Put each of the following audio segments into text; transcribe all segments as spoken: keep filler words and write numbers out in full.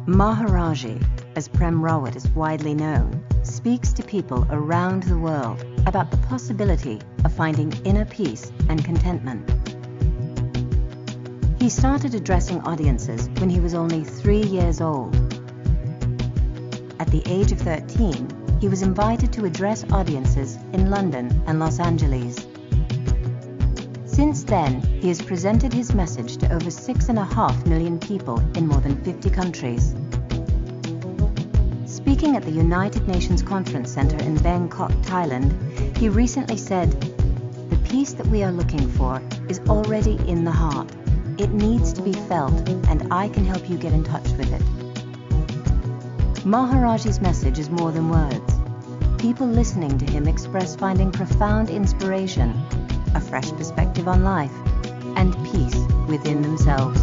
Maharaji, as Prem Rawat is widely known, speaks to people around the world about the possibility of finding inner peace and contentment. He started addressing audiences when he was only three years old. At the age of thirteen, he was invited to address audiences in London and Los Angeles. Since then, he has presented his message to over six and a half million people in more than fifty countries. Speaking at the United Nations Conference Center in Bangkok, Thailand, he recently said, "The peace that we are looking for is already in the heart. It needs to be felt, and I can help you get in touch with it." Maharaji's message is more than words. People listening to him express finding profound inspiration, a fresh perspective on life, and peace within themselves.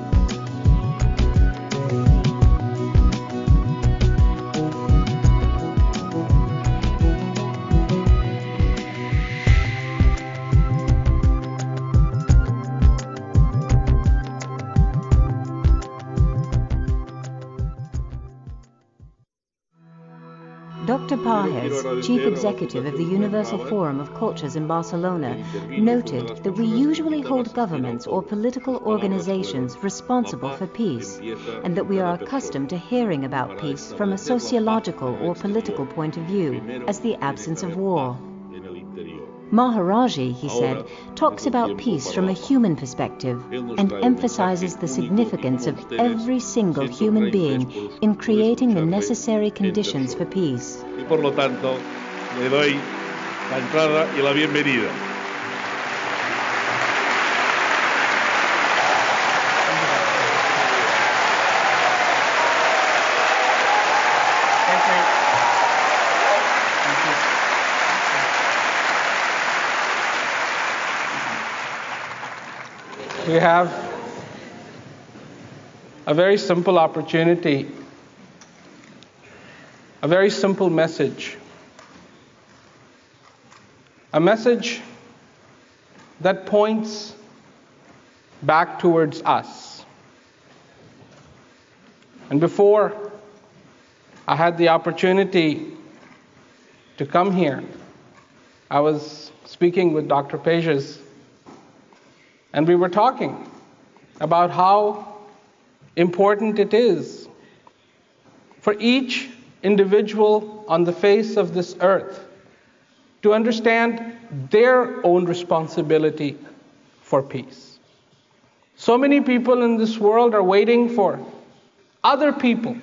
Doctor Pajes, Chief Executive of the Universal Forum of Cultures in Barcelona, noted that we usually hold governments or political organizations responsible for peace, and that we are accustomed to hearing about peace from a sociological or political point of view, as the absence of war. Maharaji, he said, talks about peace from a human perspective and emphasizes the significance of every single human being in creating the necessary conditions for peace. Y por lo tanto, le doy la entrada y la bienvenida. We have a very simple opportunity, a very simple message, a message that points back towards us. And before I had the opportunity to come here, I was speaking with Doctor Pajes, and we were talking about how important it is for each individual on the face of this earth to understand their own responsibility for peace. So many people in this world are waiting for other people,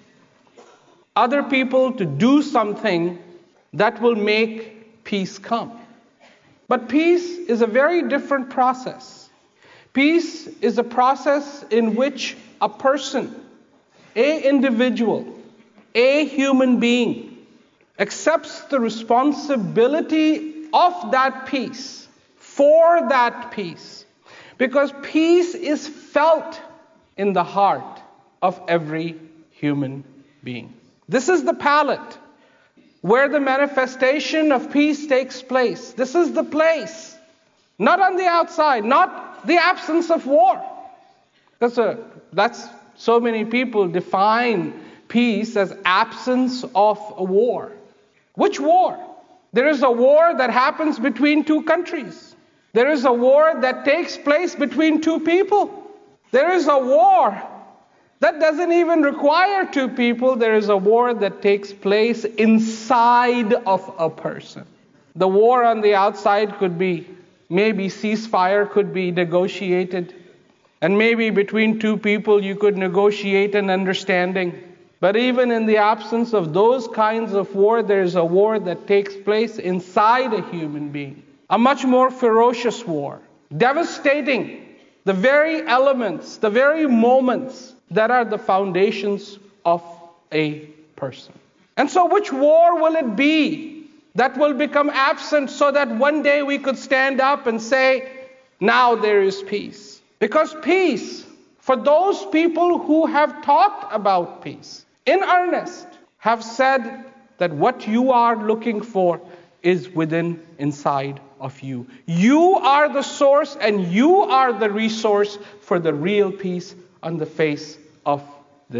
other people to do something that will make peace come. But peace is a very different process. Peace is a process in which a person, a individual, a human being accepts the responsibility of that peace, for that peace, because peace is felt in the heart of every human being. This is the palette where the manifestation of peace takes place. This is the place, not on the outside, not the absence of war. That's, a, that's so many people define peace as absence of a war. Which war? There is a war that happens between two countries. There is a war that takes place between two people. There is a war that doesn't even require two people. There is a war that takes place inside of a person. The war on the outside could be, maybe ceasefire could be negotiated. And maybe between two people you could negotiate an understanding. But even in the absence of those kinds of war, there is a war that takes place inside a human being. A much more ferocious war, devastating the very elements, the very moments that are the foundations of a person. And so which war will it be that will become absent so that one day we could stand up and say, now there is peace? Because peace, for those people who have talked about peace in earnest, have said that what you are looking for is within, inside of you. You are the source and you are the resource for the real peace on the face of this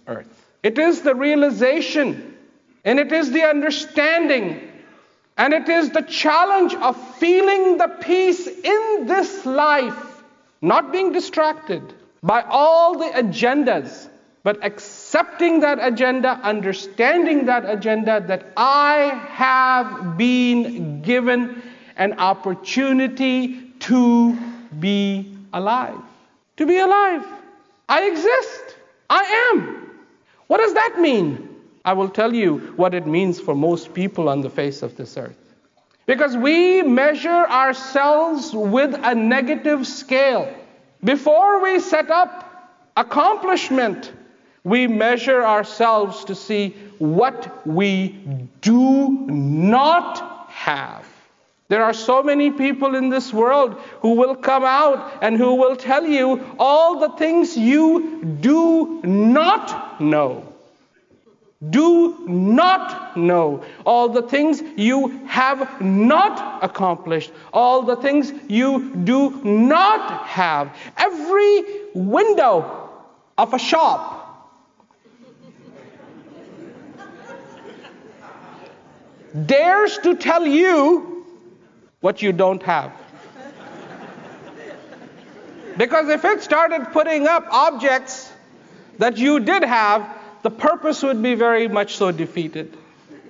earth. It is the realization, and it is the understanding, and it is the challenge of feeling the peace in this life, not being distracted by all the agendas, but accepting that agenda, understanding that agenda, that I have been given an opportunity to be alive. To be alive. I exist. I am. What does that mean? I will tell you what it means for most people on the face of this earth. Because we measure ourselves with a negative scale. Before we set up accomplishment, we measure ourselves to see what we do not have. There are so many people in this world who will come out and who will tell you all the things you do not know. Do not know. All the things you have not accomplished. All the things you do not have. Every window of a shop dares to tell you what you don't have. Because if it started putting up objects that you did have, the purpose would be very much so defeated.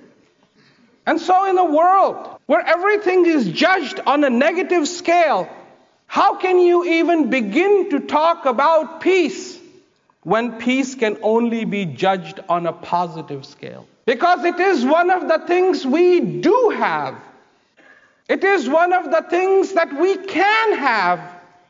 And so in a world where everything is judged on a negative scale, how can you even begin to talk about peace when peace can only be judged on a positive scale? Because it is one of the things we do have. It is one of the things that we can have.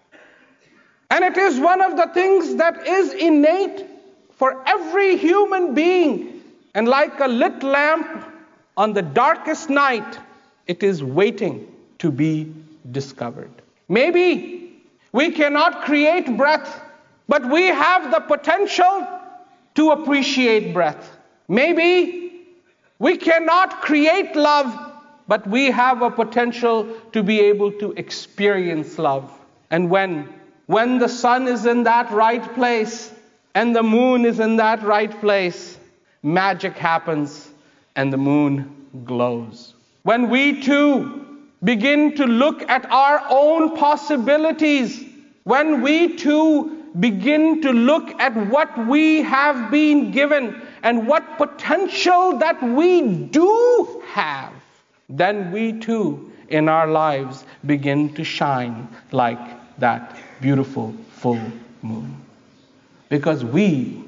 And it is one of the things that is innate for every human being. And like a lit lamp on the darkest night, it is waiting to be discovered. Maybe we cannot create breath, but we have the potential to appreciate breath. Maybe we cannot create love, but we have a potential to be able to experience love. And when, when the sun is in that right place and the moon is in that right place, magic happens and the moon glows. When we too begin to look at our own possibilities, when we too begin to look at what we have been given and what potential that we do have, then we too in our lives begin to shine like that beautiful full moon. Because we,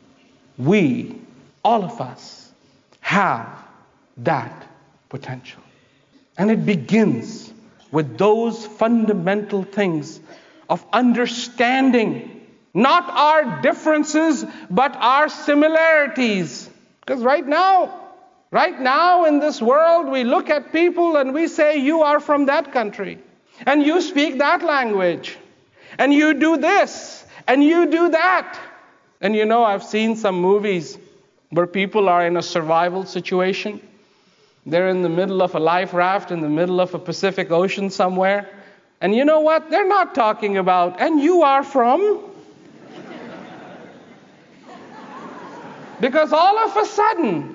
we, all of us, have that potential. And it begins with those fundamental things of understanding not our differences, but our similarities. Because right now, Right now in this world, we look at people and we say, you are from that country, and you speak that language, and you do this, and you do that. And you know, I've seen some movies where people are in a survival situation. They're in the middle of a life raft, in the middle of a Pacific Ocean somewhere. And you know what? They're not talking about, and you are from? Because all of a sudden,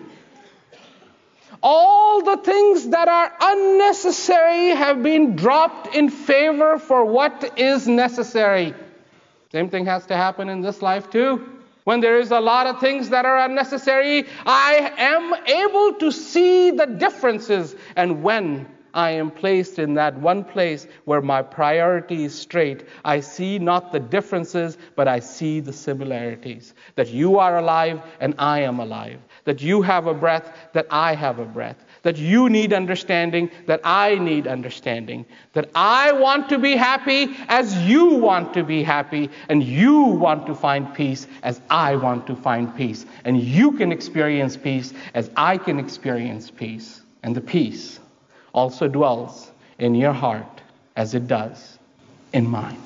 all the things that are unnecessary have been dropped in favor for what is necessary. Same thing has to happen in this life too. When there is a lot of things that are unnecessary, I am able to see the differences. And when I am placed in that one place where my priority is straight, I see not the differences, but I see the similarities. That you are alive and I am alive. That you have a breath, that I have a breath. That you need understanding, that I need understanding. That I want to be happy as you want to be happy. And you want to find peace as I want to find peace. And you can experience peace as I can experience peace. And the peace also dwells in your heart as it does in mine.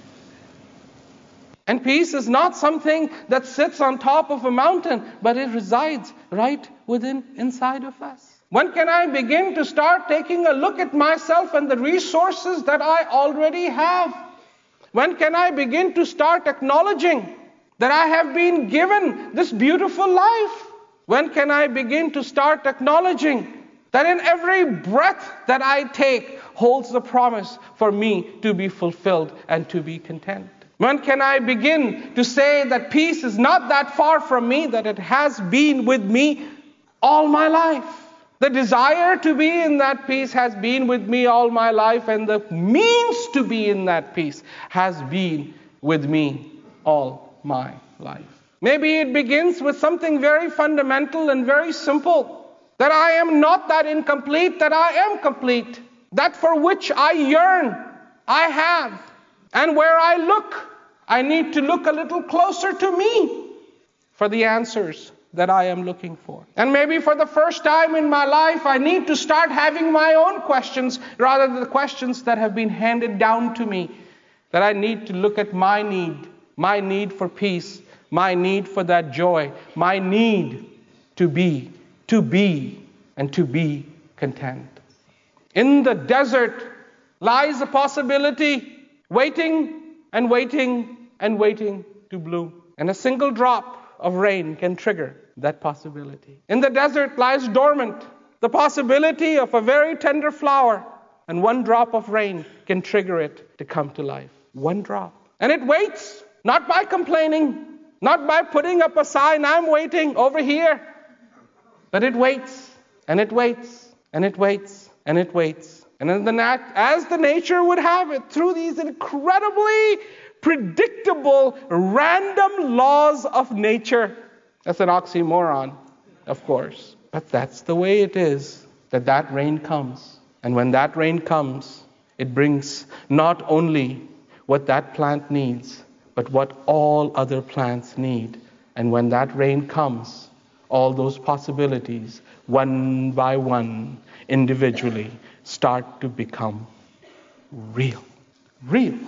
And peace is not something that sits on top of a mountain, but it resides right within, inside of us. When can I begin to start taking a look at myself and the resources that I already have? When can I begin to start acknowledging that I have been given this beautiful life? When can I begin to start acknowledging that in every breath that I take holds the promise for me to be fulfilled and to be content? When can I begin to say that peace is not that far from me, that it has been with me all my life? The desire to be in that peace has been with me all my life, and the means to be in that peace has been with me all my life. Maybe it begins with something very fundamental and very simple, that I am not that incomplete, that I am complete, that for which I yearn, I have. And where I look, I need to look a little closer to me for the answers that I am looking for. And maybe for the first time in my life, I need to start having my own questions rather than the questions that have been handed down to me. That I need to look at my need, my need for peace, my need for that joy, my need to be, to be, and to be content. In the desert lies a possibility, waiting and waiting and waiting to bloom. And a single drop of rain can trigger that possibility. In the desert lies dormant the possibility of a very tender flower, and one drop of rain can trigger it to come to life. One drop. And it waits, not by complaining, not by putting up a sign, I'm waiting over here. But it waits, and it waits, and it waits, and it waits. And as the, nat- as the nature would have it, through these incredibly predictable, random laws of nature. That's an oxymoron, of course. But that's the way it is, that that rain comes. And when that rain comes, it brings not only what that plant needs, but what all other plants need. And when that rain comes, all those possibilities, one by one, individually, start to become real. Real.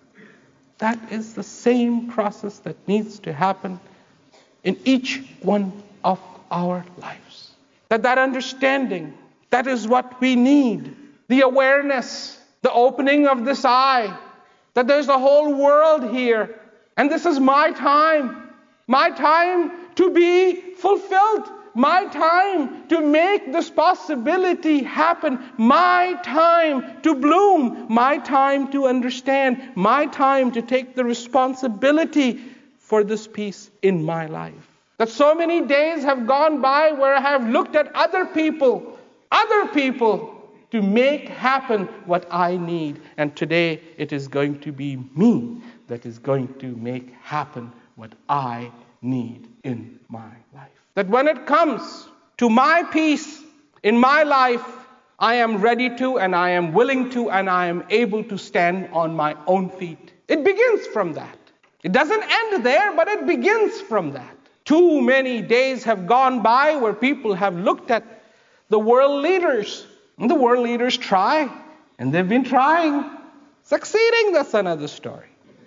That is the same process that needs to happen in each one of our lives. That that understanding, that is what we need. The awareness, the opening of this eye, that there's a whole world here. And this is my time. My time to be fulfilled. My time to make this possibility happen. My time to bloom. My time to understand. My time to take the responsibility for this peace in my life. That so many days have gone by where I have looked at other people, other people, to make happen what I need. And today it is going to be me that is going to make happen what I need in my life. That when it comes to my peace in my life, I am ready to, and I am willing to, and I am able to stand on my own feet. It begins from that. It doesn't end there, but it begins from that. Too many days have gone by where people have looked at the world leaders. And the world leaders try, and they've been trying. Succeeding, that's another story.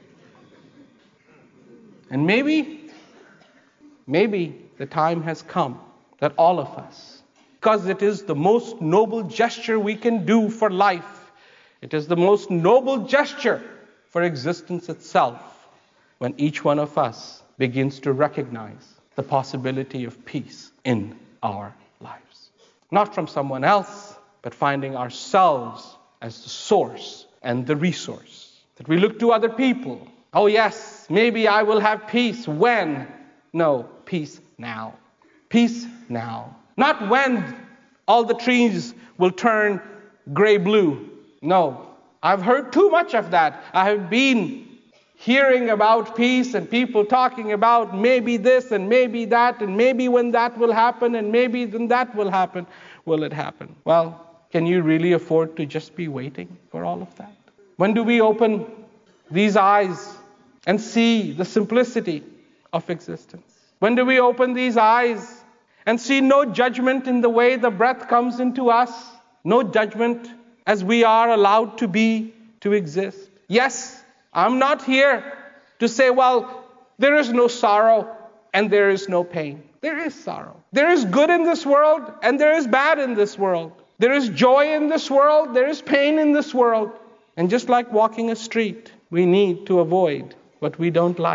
And maybe, maybe the time has come that all of us, because it is the most noble gesture we can do for life, it is the most noble gesture for existence itself, when each one of us begins to recognize the possibility of peace in our lives. Not from someone else, but finding ourselves as the source and the resource. That we look to other people. Oh yes, maybe I will have peace when. No, peace now. Peace now. Not when all the trees will turn gray-blue. No, I've heard too much of that. I have been hearing about peace and people talking about maybe this and maybe that and maybe when that will happen and maybe then that will happen. Will it happen? Well, can you really afford to just be waiting for all of that? When do we open these eyes and see the simplicity of existence? When do we open these eyes and see no judgment in the way the breath comes into us? No judgment as we are allowed to be, to exist. Yes, I'm not here to say, well, there is no sorrow and there is no pain. There is sorrow. There is good in this world and there is bad in this world. There is joy in this world. There is pain in this world. And just like walking a street, we need to avoid what we don't like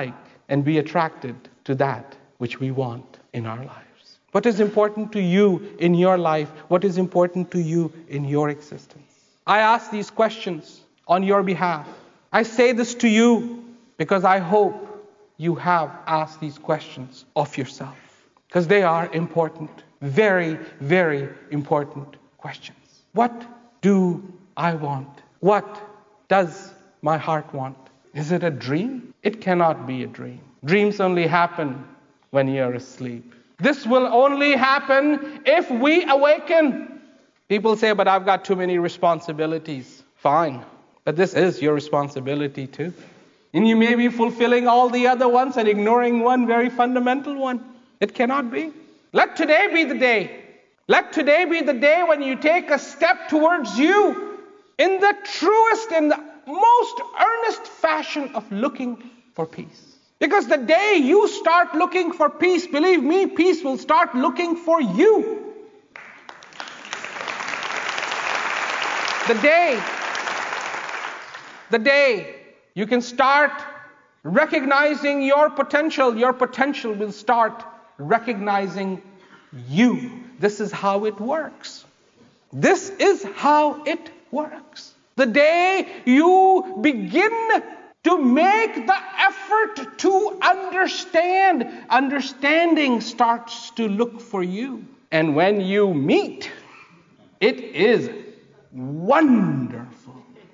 and be attracted to that which we want in our lives. What is important to you in your life? What is important to you in your existence? I ask these questions on your behalf. I say this to you because I hope you have asked these questions of yourself, because they are important, very, very important questions. What do I want? What does my heart want? Is it a dream? It cannot be a dream. Dreams only happen when you're asleep. This will only happen if we awaken. People say, but I've got too many responsibilities. Fine, but this is your responsibility too. And you may be fulfilling all the other ones and ignoring one very fundamental one. It cannot be. Let today be the day. Let today be the day when you take a step towards you in the truest and the most earnest fashion of looking for peace. Because the day you start looking for peace, believe me, peace will start looking for you. The day, the day you can start recognizing your potential, your potential will start recognizing you. This is how it works. This is how it works. The day you begin to make the effort to understand, understanding starts to look for you. And when you meet, it is wonderful.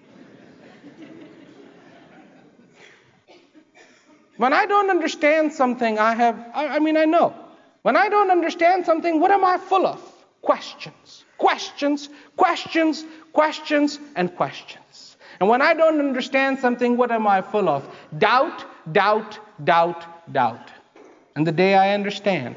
When I don't understand something, I have, I, I mean, I know. When I don't understand something, what am I full of? Questions. Questions, questions, questions, and questions. And when I don't understand something, what am I full of? Doubt, doubt, doubt, doubt. And the day I understand,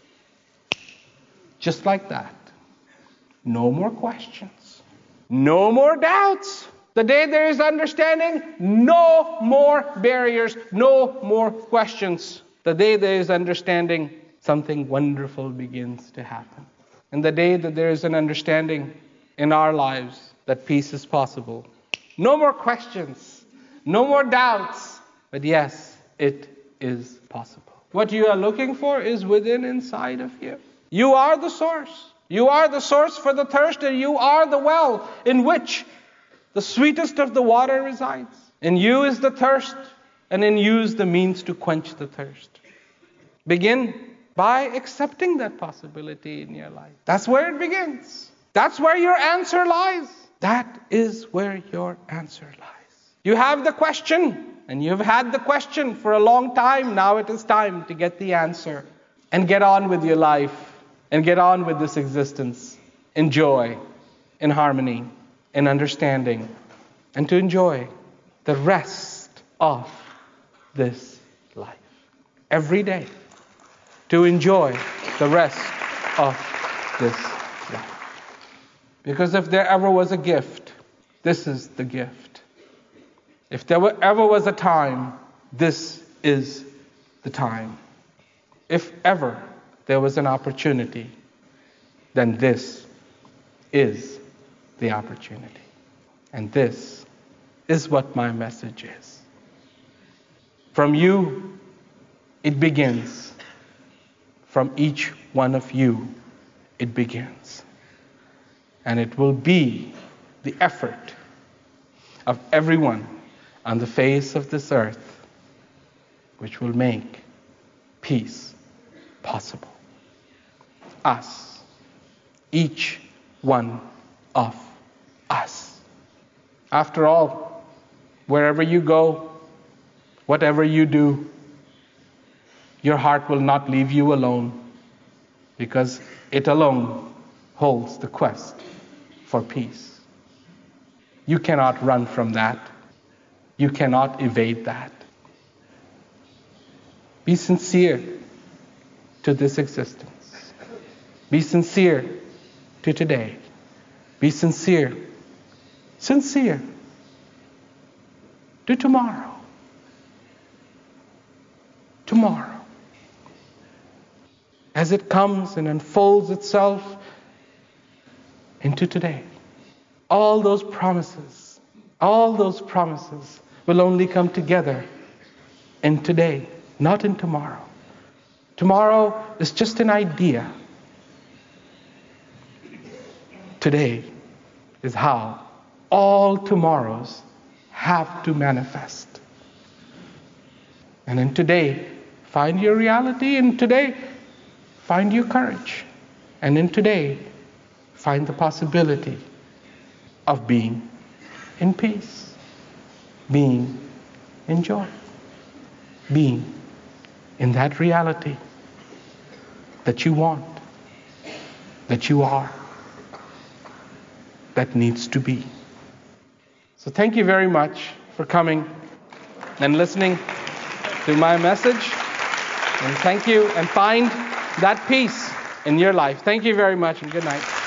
just like that, no more questions, no more doubts. The day there is understanding, no more barriers, no more questions. The day there is understanding, something wonderful begins to happen. And the day that there is an understanding in our lives that peace is possible, no more questions, no more doubts, but yes, it is possible. What you are looking for is within inside of you. You are the source. You are the source for the thirst, and you are the well in which the sweetest of the water resides. In you is the thirst, and in you is the means to quench the thirst. Begin by accepting that possibility in your life. That's where it begins. That's where your answer lies. That is where your answer lies. You have the question, and you've had the question for a long time. Now it is time to get the answer and get on with your life and get on with this existence in joy, in harmony, in understanding, and to enjoy the rest of this life. Every day, to enjoy the rest of this life. Because if there ever was a gift, this is the gift. If there were, ever was a time, this is the time. If ever there was an opportunity, then this is the opportunity. And this is what my message is. From you, it begins. From each one of you, it begins. And it will be the effort of everyone on the face of this earth which will make peace possible. Us. Each one of us. After all, wherever you go, whatever you do, your heart will not leave you alone, because it alone holds the quest for peace. You cannot run from that. You cannot evade that. Be sincere to this existence. Be sincere to today. Be sincere, sincere to tomorrow. Tomorrow. As it comes and unfolds itself into today. All those promises, all those promises will only come together in today. not in tomorrow. Tomorrow is just an idea. Today is how all tomorrows have to manifest. And in today, find your reality. In today, find your courage. And in today, find the possibility of being in peace, being in joy, being in that reality that you want, that you are, that needs to be. So thank you very much for coming and listening to my message. And thank you, and find that peace in your life. Thank you very much, and good night.